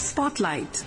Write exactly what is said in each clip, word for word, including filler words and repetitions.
Spotlight.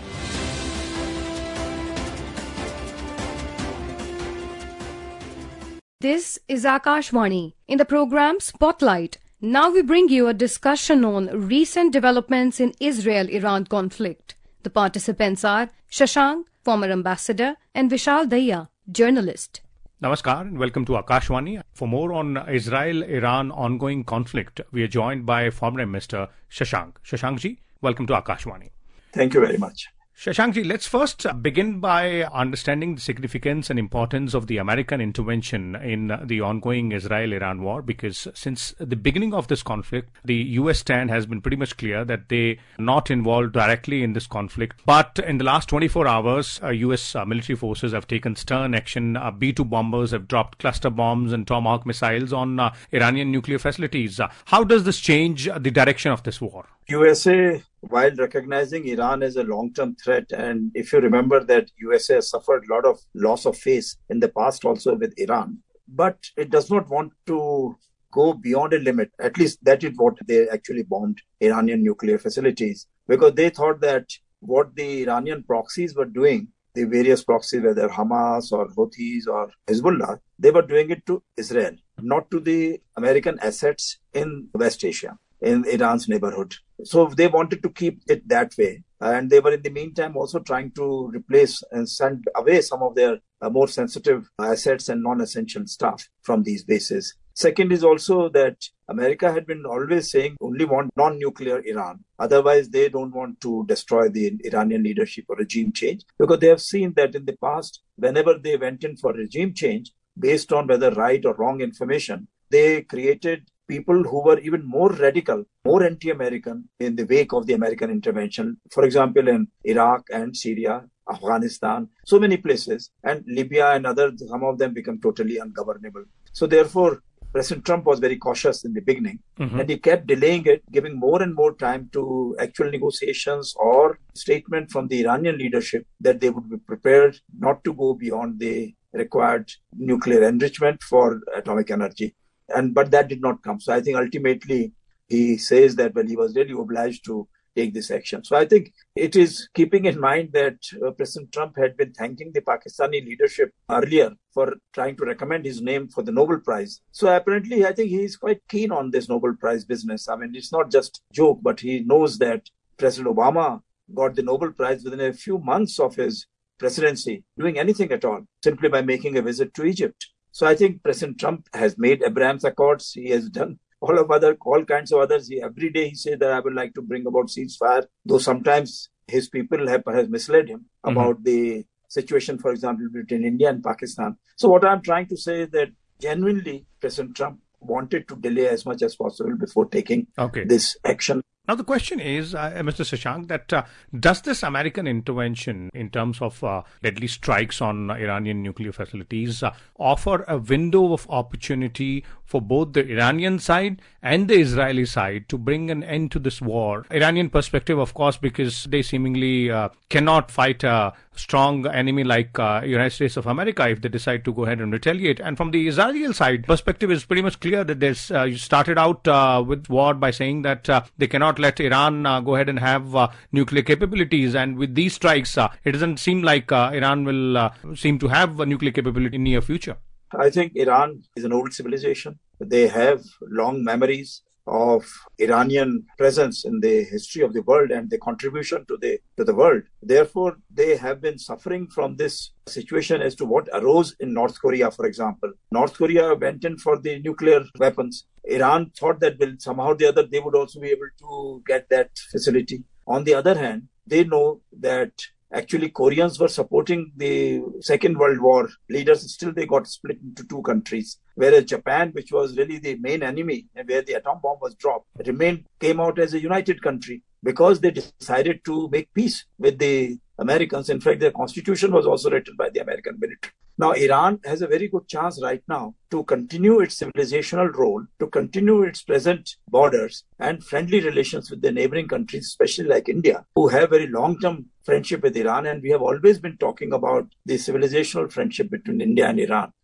This is Akashvani. In the program Spotlight, now we bring you a discussion on recent developments in Israel-Iran conflict. The participants are Shashank, former ambassador, and Vishal Daya, journalist. Namaskar and welcome to Akashvani. For more on Israel-Iran ongoing conflict, we are joined by former Minister Shashank. Shashankji, welcome to Akashvani. Thank you very much. Shashankji, let's first begin by understanding the significance and importance of the American intervention in the ongoing Israel-Iran war, because since the beginning of this conflict, the U S stand has been pretty much clear that they are not involved directly in this conflict. But in the last twenty-four hours, uh, U S uh, military forces have taken stern action. Uh, B two bombers have dropped cluster bombs and Tomahawk missiles on uh, Iranian nuclear facilities. Uh, how does this change uh, the direction of this war? U S A, while recognizing Iran as a long-term threat, and if you remember that U S A has suffered a lot of loss of face in the past also with Iran, but it does not want to go beyond a limit. At least that is what they actually bombed Iranian nuclear facilities, because they thought that what the Iranian proxies were doing, the various proxies, whether Hamas or Houthis or Hezbollah, they were doing it to Israel, not to the American assets in West Asia, in Iran's neighborhood. So they wanted to keep it that way. And they were in the meantime also trying to replace and send away some of their uh, more sensitive assets and non-essential stuff from these bases. Second is also that America had been always saying only want non-nuclear Iran. Otherwise, they don't want to destroy the Iranian leadership or regime change, because they have seen that in the past, whenever they went in for regime change, based on whether right or wrong information, they created people who were even more radical, more anti-American in the wake of the American intervention. For example, in Iraq and Syria, Afghanistan, so many places, and Libya and others, some of them become totally ungovernable. So therefore, President Trump was very cautious in the beginning, mm-hmm. and he kept delaying it, giving more and more time to actual negotiations or statement from the Iranian leadership that they would be prepared not to go beyond the required nuclear enrichment for atomic energy. And but that did not come. So I think ultimately he says that, well, he was really obliged to take this action. So I think it is keeping in mind that uh, President Trump had been thanking the Pakistani leadership earlier for trying to recommend his name for the Nobel Prize. So apparently I think he is quite keen on this Nobel Prize business. I mean, it's not just a joke, but he knows that President Obama got the Nobel Prize within a few months of his presidency, doing anything at all, simply by making a visit to Egypt. So I think President Trump has made Abraham's Accords. He has done all of other, all kinds of others. He, every day he said that I would like to bring about ceasefire, though sometimes his people have perhaps misled him mm-hmm. about the situation, for example, between India and Pakistan. So what I'm trying to say is that genuinely President Trump wanted to delay as much as possible before taking okay. this action. Now, the question is, uh, Mister Shashank, that uh, does this American intervention in terms of uh, deadly strikes on uh, Iranian nuclear facilities uh, offer a window of opportunity for both the Iranian side and the Israeli side to bring an end to this war? Iranian perspective, of course, because they seemingly uh, cannot fight a strong enemy like uh, United States of America if they decide to go ahead and retaliate. And from the Israeli side, perspective is pretty much clear that there's, uh, you started out uh, with war by saying that uh, they cannot let Iran uh, go ahead and have uh, nuclear capabilities. And with these strikes, uh, it doesn't seem like uh, Iran will uh, seem to have a nuclear capability in the near future. I think Iran is an old civilization. They have long memories of Iranian presence in the history of the world and the contribution to the to the world. Therefore, they have been suffering from this situation as to what arose in North Korea, for example. North Korea went in for the nuclear weapons. Iran thought that will somehow or the other they would also be able to get that facility. On the other hand, they know that actually Koreans were supporting the Second World War leaders. Still, they got split into two countries. Whereas Japan, which was really the main enemy and where the atom bomb was dropped, remained, came out as a united country because they decided to make peace with the Americans. In fact, their constitution was also written by the American military. Now, Iran has a very good chance right now to continue its civilizational role, to continue its present borders and friendly relations with the neighboring countries, especially like India, who have very long-term friendship with Iran. And we have always been talking about the civilizational friendship between India and Iran.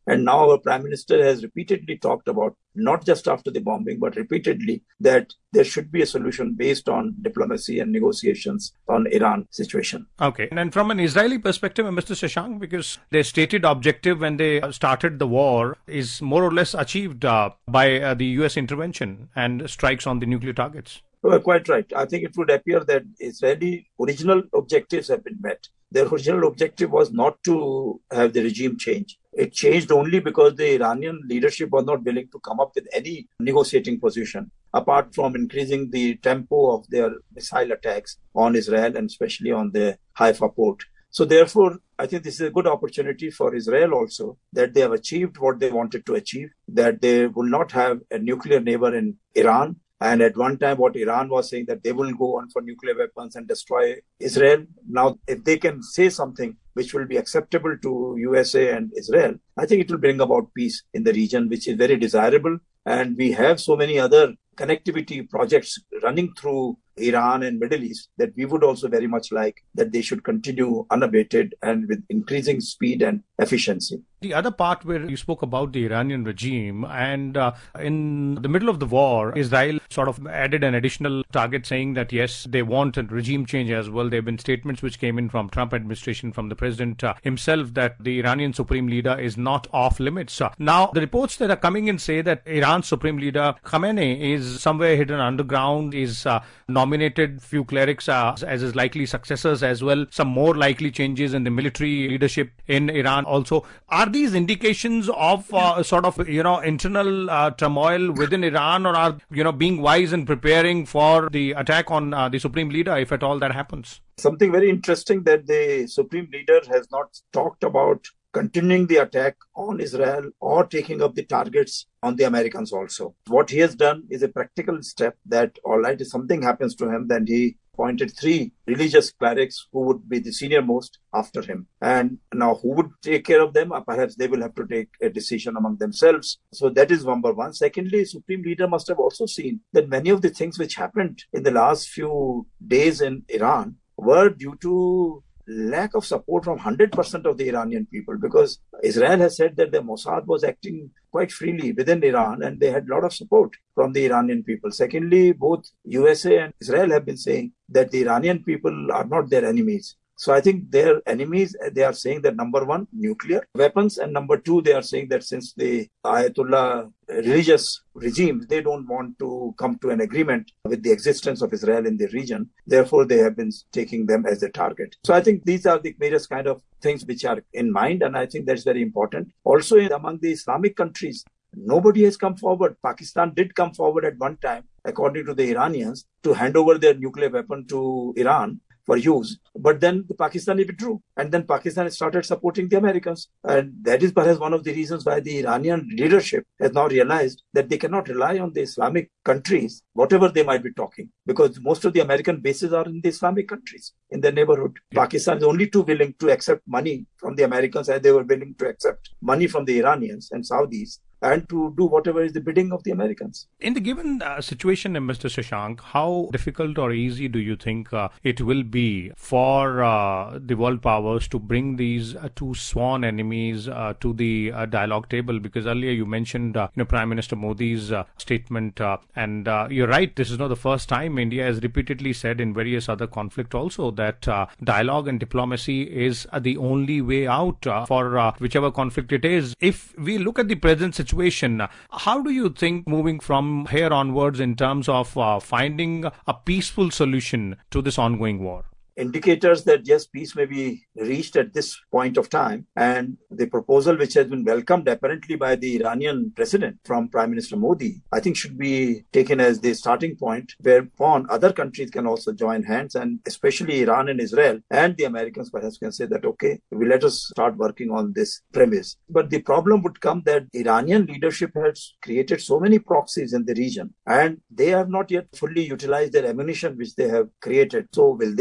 And now our Prime Minister has repeatedly talked about, not just after the bombing, but repeatedly, that there should be a solution based on diplomacy and negotiations on Iran situation. Okay. And from an Israeli perspective, Mister Shashank, because their stated objective when they started the war is more or less achieved uh, by uh, the U S intervention and strikes on the nuclear targets. You are quite right. I think it would appear that Israeli original objectives have been met. Their original objective was not to have the regime change. It changed only because the Iranian leadership was not willing to come up with any negotiating position, apart from increasing the tempo of their missile attacks on Israel and especially on the Haifa port. So therefore, I think this is a good opportunity for Israel also, that they have achieved what they wanted to achieve, that they will not have a nuclear neighbor in Iran. And at one time, what Iran was saying, that they will go on for nuclear weapons and destroy Israel. Now, if they can say something which will be acceptable to U S A and Israel, I think it will bring about peace in the region, which is very desirable. And we have so many other connectivity projects running through Iran and Middle East that we would also very much like that they should continue unabated and with increasing speed and efficiency. The other part where you spoke about the Iranian regime, and uh, in the middle of the war, Israel sort of added an additional target saying that yes, they want a regime change as well. There have been statements which came in from Trump administration, from the president uh, himself, that the Iranian supreme leader is not off limits. Uh, now, the reports that are coming in say that Iran's supreme leader Khamenei is somewhere hidden underground, is uh, nominated few clerics uh, as his likely successors as well, some more likely changes in the military leadership in Iran also. Are these indications of uh, sort of, you know, internal uh, turmoil within Iran, or are, you know, being wise and preparing for the attack on uh, the supreme leader if at all that happens? Something very interesting that the supreme leader has not talked about continuing the attack on Israel or taking up the targets on the Americans also. What he has done is a practical step that, all right, if something happens to him, then he appointed three religious clerics who would be the senior most after him. And now who would take care of them? Perhaps they will have to take a decision among themselves. So that is number one. Secondly, Supreme Leader must have also seen that many of the things which happened in the last few days in Iran were due to lack of support from one hundred percent of the Iranian people, because Israel has said that the Mossad was acting quite freely within Iran and they had a lot of support from the Iranian people. Secondly, both U S A and Israel have been saying that the Iranian people are not their enemies. So I think their enemies, they are saying that number one, nuclear weapons, and number two, they are saying that since the Ayatollah religious regimes, they don't want to come to an agreement with the existence of Israel in the region. Therefore, they have been taking them as a target. So I think these are the various kind of things which are in mind, and I think that's very important. Also, among the Islamic countries, nobody has come forward. Pakistan did come forward at one time, according to the Iranians, to hand over their nuclear weapon to Iran for use. But then the Pakistani withdrew, and then Pakistan started supporting the Americans. And that is perhaps one of the reasons why the Iranian leadership has now realized that they cannot rely on the Islamic countries, whatever they might be talking, because most of the American bases are in the Islamic countries in their neighborhood. Yeah. Pakistan is only too willing to accept money from the Americans as they were willing to accept money from the Iranians and Saudis, and to do whatever is the bidding of the Americans. In the given uh, situation, uh, Mister Shashank, how difficult or easy do you think uh, it will be for uh, the world powers to bring these uh, two sworn enemies uh, to the uh, dialogue table? Because earlier you mentioned uh, you know, Prime Minister Modi's uh, statement, uh, and uh, you're right, this is not the first time. India has repeatedly said in various other conflicts also that uh, dialogue and diplomacy is uh, the only way out uh, for uh, whichever conflict it is. If we look at the present situation, Situation. How do you think moving from here onwards in terms of uh, finding a peaceful solution to this ongoing war? Indicators that yes, peace may be reached at this point of time, and the proposal which has been welcomed apparently by the Iranian president from Prime Minister Modi, I think should be taken as the starting point whereupon other countries can also join hands, and especially Iran and Israel and the Americans perhaps can say that okay, we let us start working on this premise. But the problem would come that Iranian leadership has created so many proxies in the region and they have not yet fully utilized their ammunition which they have created. So will they accept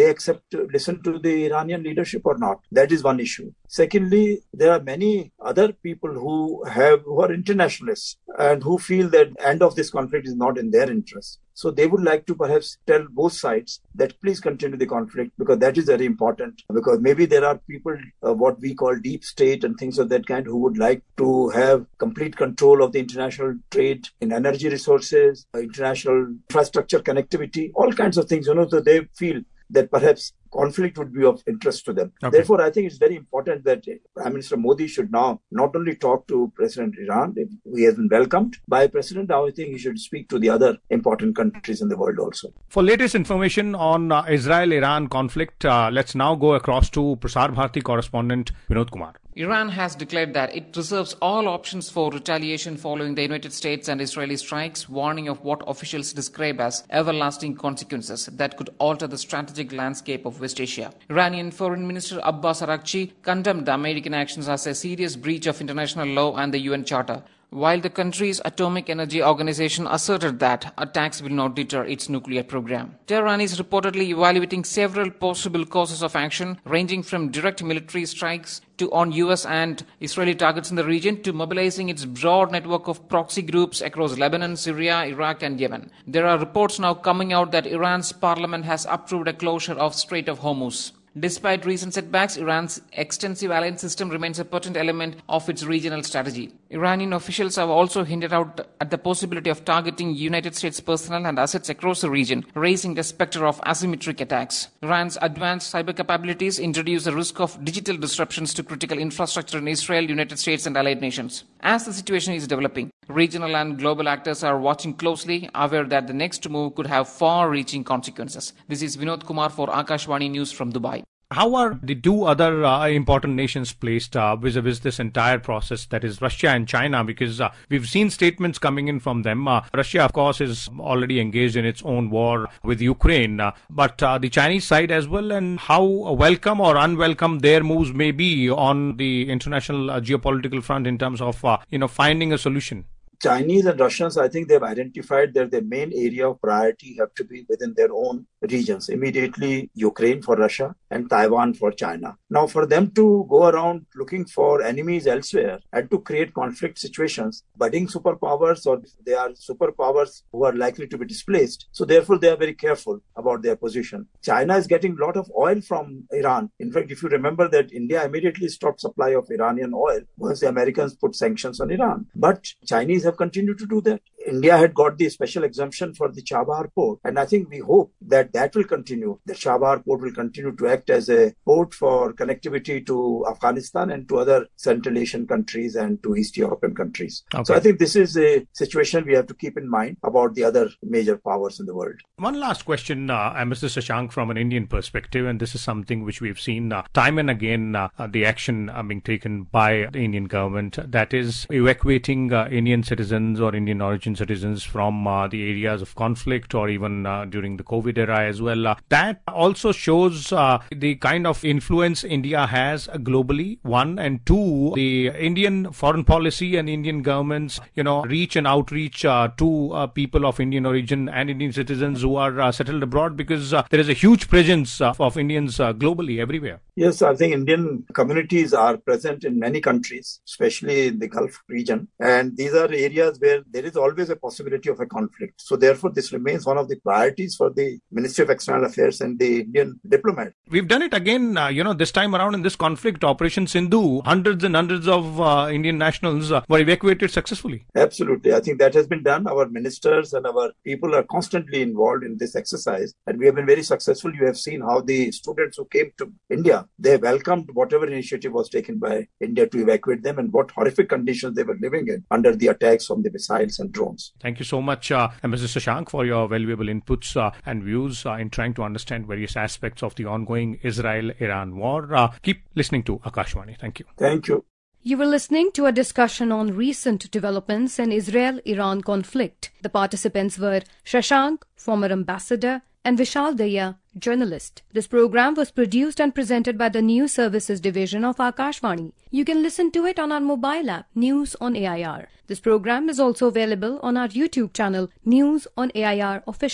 uh, listen to the Iranian leadership or not? That is one issue. Secondly, there are many other people who have who are internationalists and who feel that end of this conflict is not in their interest. So they would like to perhaps tell both sides that please continue the conflict, because that is very important. Because maybe there are people, uh, what we call deep state and things of that kind, who would like to have complete control of the international trade in energy resources, uh, international infrastructure connectivity, all kinds of things. You know, so they feel that perhaps conflict would be of interest to them. Okay. Therefore, I think it's very important that Prime Minister Modi should now not only talk to President Iran, he has been welcomed by President, now I think he should speak to the other important countries in the world also. For latest information on uh, Israel-Iran conflict, uh, let's now go across to Prasar Bharati correspondent Vinod Kumar. Iran has declared that it reserves all options for retaliation following the United States and Israeli strikes, warning of what officials describe as everlasting consequences that could alter the strategic landscape of West Asia. Iranian Foreign Minister Abbas Araghchi condemned the American actions as a serious breach of international law and the U N Charter, while the country's Atomic Energy Organization asserted that attacks will not deter its nuclear program. Tehran is reportedly evaluating several possible courses of action, ranging from direct military strikes to on U S and Israeli targets in the region to mobilizing its broad network of proxy groups across Lebanon, Syria, Iraq and Yemen. There are reports now coming out that Iran's parliament has approved a closure of Strait of Hormuz. Despite recent setbacks, Iran's extensive alliance system remains a potent element of its regional strategy. Iranian officials have also hinted out at the possibility of targeting United States personnel and assets across the region, raising the specter of asymmetric attacks. Iran's advanced cyber capabilities introduce the risk of digital disruptions to critical infrastructure in Israel, United States and allied nations. As the situation is developing, regional and global actors are watching closely, aware that the next move could have far-reaching consequences. This is Vinod Kumar for Akashvani News from Dubai. How are the two other uh, important nations placed uh, vis-a-vis this entire process, that is Russia and China? Because uh, we've seen statements coming in from them. Uh, Russia, of course, is already engaged in its own war with Ukraine, uh, but uh, the Chinese side as well, and how welcome or unwelcome their moves may be on the international uh, geopolitical front in terms of uh, you know finding a solution. Chinese and Russians, I think they've identified that their main area of priority have to be within their own regions. Immediately, Ukraine for Russia and Taiwan for China. Now, for them to go around looking for enemies elsewhere and to create conflict situations, budding superpowers, or they are superpowers who are likely to be displaced. So therefore, they are very careful about their position. China is getting a lot of oil from Iran. In fact, if you remember that India immediately stopped supply of Iranian oil once the Americans put sanctions on Iran. But Chinese have continued to do that. India had got the special exemption for the Chabahar port. And I think we hope that that will continue. The Chabahar port will continue to act as a port for connectivity to Afghanistan and to other Central Asian countries and to East European countries. Okay. So I think this is a situation we have to keep in mind about the other major powers in the world. One last question, uh, Mister Shashank, from an Indian perspective, and this is something which we've seen uh, time and again, uh, the action uh, being taken by the Indian government, that is evacuating uh, Indian citizens or Indian origin citizens from uh, the areas of conflict, or even uh, during the COVID era as well. Uh, that also shows uh, the kind of influence India has globally, one, and two, the Indian foreign policy and Indian government's, you know, reach and outreach uh, to uh, people of Indian origin and Indian citizens who are uh, settled abroad, because uh, there is a huge presence uh, of Indians uh, globally, everywhere. Yes, I think Indian communities are present in many countries, especially in the Gulf region. And these are areas where there is always a possibility of a conflict. So therefore, this remains one of the priorities for the Ministry of External Affairs and the Indian diplomat. We've done it again, uh, you know, this time around in this conflict, Operation Sindhu. Hundreds and hundreds of uh, Indian nationals uh, were evacuated successfully. Absolutely. I think that has been done. Our ministers and our people are constantly involved in this exercise. And we have been very successful. You have seen how the students who came to India, they welcomed whatever initiative was taken by India to evacuate them, and what horrific conditions they were living in under the attacks from the missiles and drones. Thank you so much, uh, Mister Shashank, for your valuable inputs uh, and views uh, in trying to understand various aspects of the ongoing Israel-Iran war. Uh, keep listening to Akashvani. Thank you. Thank you. You were listening to a discussion on recent developments in Israel-Iran conflict. The participants were Shashank, former ambassador, and Vishal Daya, journalist. This program was produced and presented by the News Services Division of Akashvani. You can listen to it on our mobile app, News on A I R. This program is also available on our YouTube channel, News on A I R Official.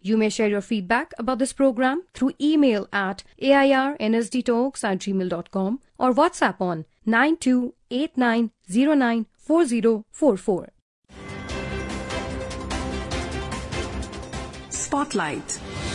You may share your feedback about this program through email at airnsdtalks at gmail dot com or WhatsApp on nine two eight nine zero nine four zero four four. Spotlight.